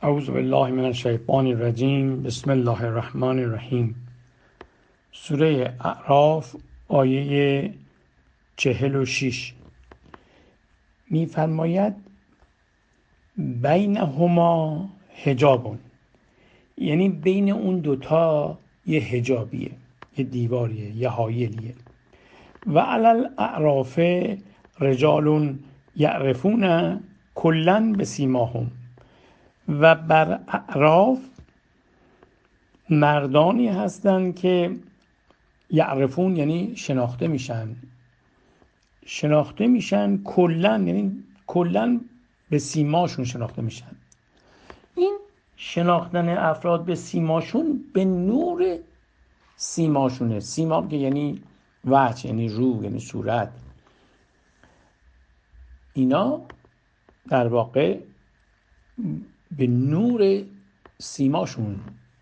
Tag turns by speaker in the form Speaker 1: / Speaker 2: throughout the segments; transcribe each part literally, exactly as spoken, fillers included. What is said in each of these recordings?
Speaker 1: اعوذ بالله من الشیطان الرجیم. بسم الله الرحمن الرحیم. سوره اعراف آیه چهل و شش می‌فرماید بینهما حجاب، یعنی بین اون دوتا یه حجابیه، یه دیواریه، یه حایلیه. و علی الاعراف رجال یعرفون کلا بسیماهم، و بر اعراف مردانی هستند که یعرفون یعنی شناخته میشن، شناخته میشن کلن یعنی کلن به سیماشون شناخته میشن. این شناختن افراد به سیماشون به نور سیماشونه. سیما که یعنی وجه، یعنی رو، یعنی صورت. اینا در واقع به نور سیماشون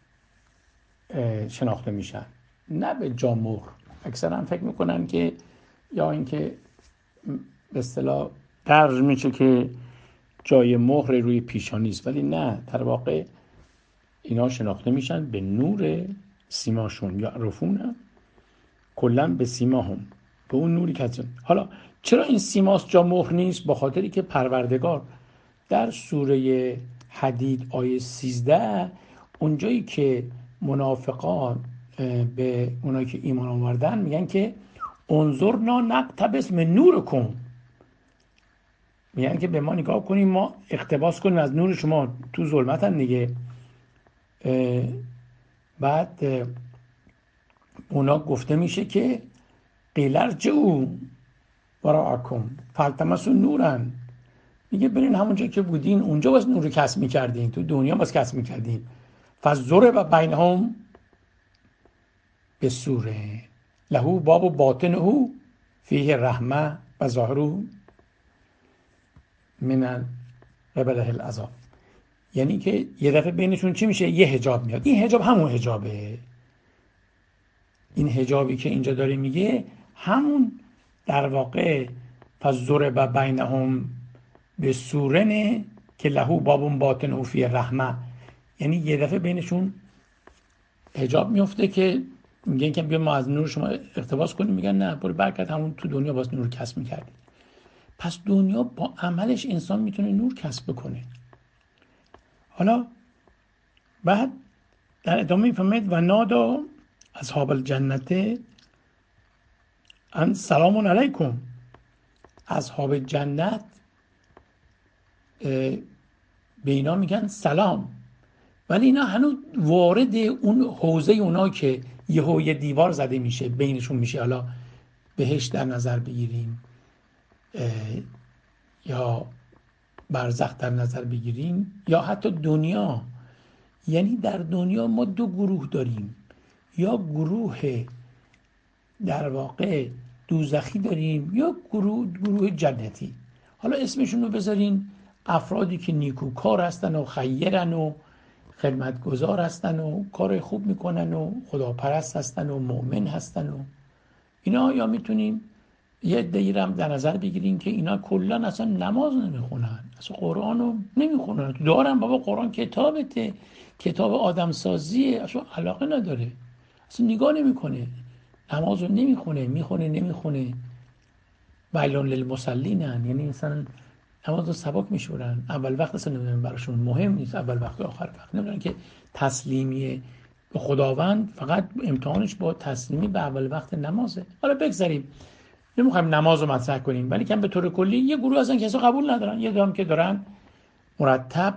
Speaker 1: شناخته میشن، نه به جامور. اکثرا فکر میکنن که یا اینکه به اصطلاح درج میشه که جای مهر روی پیشانی است، ولی نه، در واقع اینا شناخته میشن به نور سیماشون. یا عرفون کلا به سیماهم، به اون نوری که هستن. حالا چرا این سیماس جا مهر نیست؟ با خاطری که پروردگار در سوره حدید آیه سیزده اونجایی که منافقان به اونایی که ایمان آوردن میگن که انظرنا نقتبس من نورکم، میگن که به ما نگاه کنیم، ما اقتباس کنیم از نور شما، تو ظلمتن دیگه. بعد اونا گفته میشه که قیل ارجعوا وراءکم فالتمسوا نورا، میگه برین همونجا که بودین اونجا باز نور کسب میکردین، تو دنیا باز کسب میکردین. فضرب بینهم بسور له باب باطنه فیه رحمه و ظاهره من قبله العذاب. یعنی که یه دفعه بینشون چی میشه؟ یه حجاب میاد. این حجاب همون حجابه. این حجابی که اینجا داره میگه همون در واقع فضرب بینهم بسورنه که له باب باطنه فیه رحمه. یعنی یه دفعه بینشون حجاب میفته که میگن که بیا ما از نور شما اقتباس کنیم، میگن نه، برو برگرد همون تو دنیا باز نور کسب میکردی. پس دنیا با عملش انسان میتونه نور کسب بکنه. حالا بعد در ادامه میفهمید و نادا اصحاب الجنت ان سلام علیکم. اصحاب جنت به اینا میگن سلام، ولی اینا هنوز وارد اون حوزه اونا که یهو یه دیوار زده میشه بینشون میشه. حالا بهشت در نظر بگیریم یا برزخ در نظر بگیریم یا حتی دنیا. یعنی در دنیا ما دو گروه داریم، یا گروه در واقع دوزخی داریم یا گروه گروه جنتی. حالا اسمشون رو بذارین افرادی که نیکوکار هستن و خیرن و خدمتگزار هستن و کار خوب میکنن و خداپرست هستن و مؤمن هستن و اینا. یا میتونیم یه عده‌ای رو در نظر بگیریم که اینا کلا اصلا نماز نمیخونن، اصلا قرآن رو نمیخونن، دارن بابا قرآن کتابته، کتاب آدم سازیه، اصلا علاقه نداره، اصلا نگاه نمیکنه، نماز رو نمیخونه، میخونه نمیخونه. ویلون للمصلینن، یعنی مثلا نماز رو سبک میشورن، اول وقت اصلا نمیدونن، براشون مهم نیست اول وقت و آخر وقت، نمیدونن که تسلیمی به خداوند فقط امتحانش با تسلیمی به اول وقت نمازه. حالا بگذاریم، نمیخوایم نماز رو مطرح کنیم، ولی کم به طور کلی یه گروه هستن که اصلا قبول ندارن، یه دام که دارن مرتب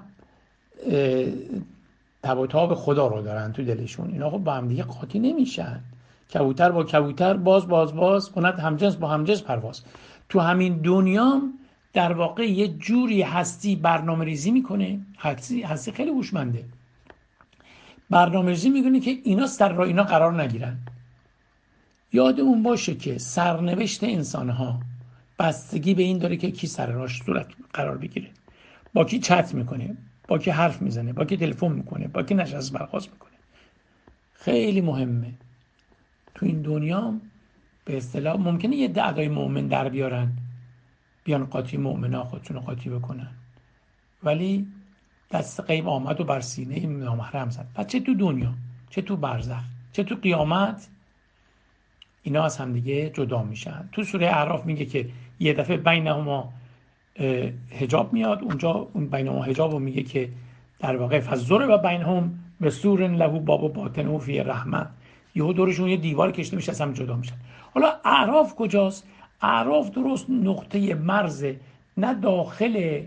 Speaker 1: تب و تاب خدا رو دارن تو دلشون. اینا خب با هم دیگه قاطی نمیشن. کبوتر با کبوتر، باز باز باز کند همجنس با همجنس پرواز. تو همین دنیا در واقع یه جوری هستی برنامه ریزی میکنه. هستی, هستی خیلی هوشمنده، برنامه ریزی میکنه که اینا سر را اینا قرار نگیرن. یادمون باشه که سرنوشت انسانها بستگی به این داره که کی سر راش صورت قرار بگیره، با کی چت میکنه، با کی حرف میزنه، با کی تلفن میکنه، با کی نشست برخاست میکنه. خیلی مهمه. تو این دنیا به اصطلاح ممکنه یه دعای مؤمن در بیارن، بیان قاطی مؤمنا خودشون قاطی بکنن، ولی دست غیب آمد و بر سینه نامحرم زد. پس چه تو دنیا، چه تو برزخ، چه تو قیامت، اینا از همدیگه جدا میشن. تو سوره اعراف میگه که یه دفعه بینهما حجاب میاد، اونجا اون بینهما حجاب رو میگه که در واقع فضرب بینهم به سور له باب باطنه فیه رحمه، یهو دورشون یه دیوار کشیده میشه، از هم جدا میشن. حالا اعراف کجاست؟ اعراف درست نقطه مرز، نه داخل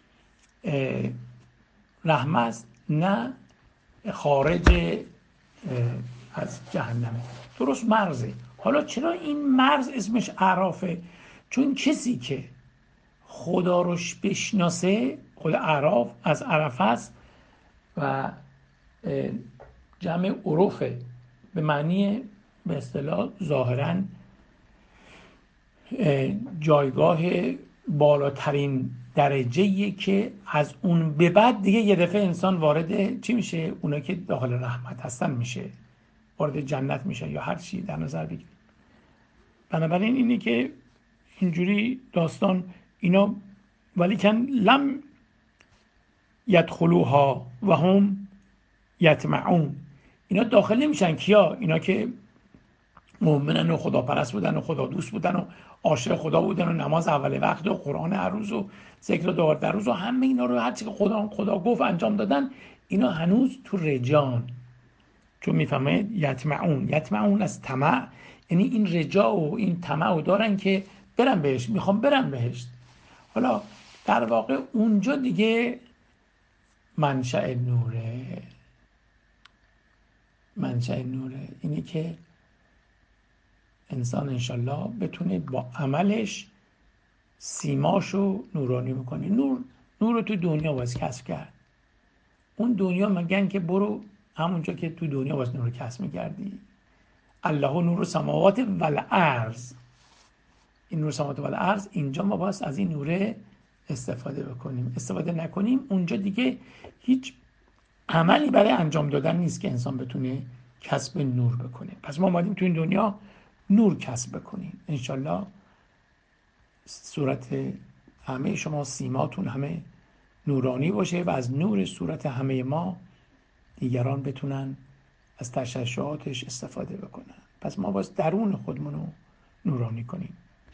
Speaker 1: رحمه است نه خارج از جهنمه، درست مرزه. حالا چرا این مرز اسمش اعرافه؟ چون کسی که خدا روش بشناسه، خود اعراف از عرفه است و جمع عرفه، به معنی به اصطلاح ظاهراً جایگاه بالاترین درجه‌ایه که از اون به بعد دیگه یه دفعه انسان وارد چی میشه؟ اونا که داخل رحمت هستن میشه، وارد جنت میشه یا هر چی در نظر بگیریم. بنابراین اینه که اینجوری داستان اینا، ولیکن لم یدخلوها و هم یطمعون، اینا داخل نمیشن. کیا؟ اینا که مؤمنن و خداپرست بودن و خدا دوست بودن و عاشق خدا بودن و نماز اول وقت و قرآن هر روز و ذکر دو در روز و همه اینا رو هر چی که خدا خدا گفت انجام دادن، اینا هنوز تو رجان. چون میفهمید یطمعون، یطمعون از طمع، یعنی این رجا و این طمع رو دارن که برن بهشت، میخوام برن بهشت. حالا در واقع اونجا دیگه منشأ نوره، منشأ نوره اینی که انسان انشالله بتونه با عملش سیماشو نورانی بکنه. نور نور رو تو دنیا باز کسب کرد. اون دنیا میگن که برو همونجا که تو دنیا باز نور کسب میکردی. الله نور سماوات و الارض، این نور سماوات و الارض، اینجا ما باز از این نوره استفاده بکنیم. استفاده نکنیم اونجا دیگه هیچ عملی برای انجام دادن نیست که انسان بتونه کسب نور بکنه. پس ما اومدیم تو این دنیا نور کسب بکنیم. انشالله صورت همه شما، سیماتون همه نورانی باشه و از نور صورت همه ما دیگران بتونن از تشعشعاتش استفاده بکنن. پس ما باید درون خودمون رو نورانی کنیم.